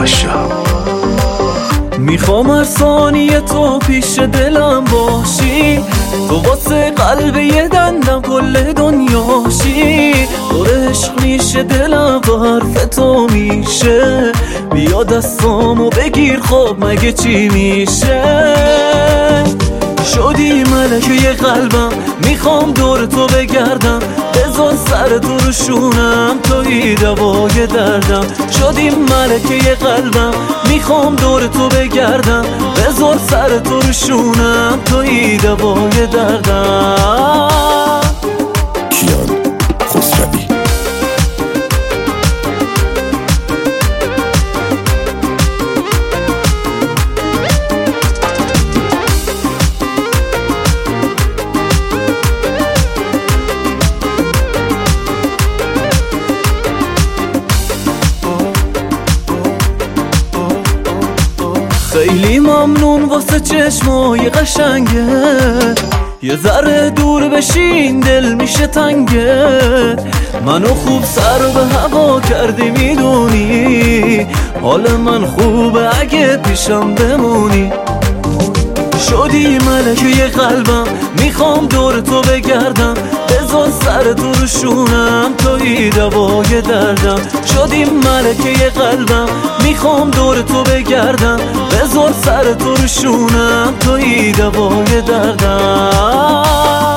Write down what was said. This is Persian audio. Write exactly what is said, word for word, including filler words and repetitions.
پاشا. میخوام هر ثانیه تو پیش دلم باشی، تو واسه قلب یه دندم کل دنیاشی. دور عشق میشه دلم و حرف تو میشه، بیا دستامو بگیر خب مگه چی میشه. شدی ملکه قلبم، میخوام دور تو بگردم، بذار سر تو رو شونم توی دوای دردم. شدی ملکه قلبم، میخوام دور تو بگردم، بذار سر تو رو شونم توی دوای دردم. کیان خسروی. خیلی ممنون واسه چشمای قشنگه، یه ذره دور بشین دل میشه تنگه. منو خوب سر به هوا کردی میدونی، حال من خوبه اگه پیشم بمونی. شدی ملکه قلبم، میخوام دور تو بگردم، بذار سر تو رو شونم توی دوای دردم. شدی ملکه قلبم، میخوام دور تو بگردم، بذار سر تو رو شونم توی دوای دردم.